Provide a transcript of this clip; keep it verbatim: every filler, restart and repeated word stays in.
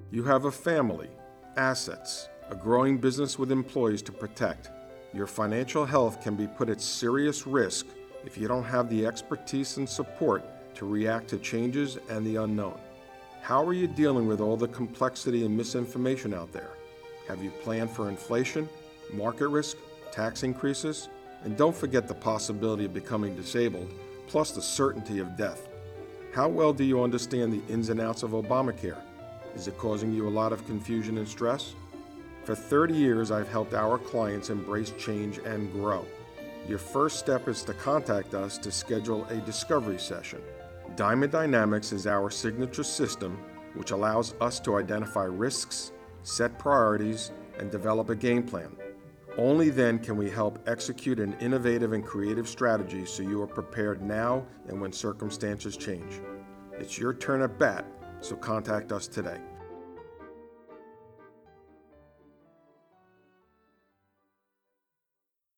You have a family, assets, a growing business with employees to protect. Your financial health can be put at serious risk if you don't have the expertise and support to react to changes and the unknown. How are you dealing with all the complexity and misinformation out there? Have you planned for inflation, market risk, tax increases? And don't forget the possibility of becoming disabled, plus the certainty of death. How well do you understand the ins and outs of Obamacare? Is it causing you a lot of confusion and stress? For thirty years, I've helped our clients embrace change and grow. Your first step is to contact us to schedule a discovery session. Diamond Dynamics is our signature system, which allows us to identify risks, set priorities, and develop a game plan. Only then can we help execute an innovative and creative strategy so you are prepared now and when circumstances change. It's your turn at bat, so contact us today.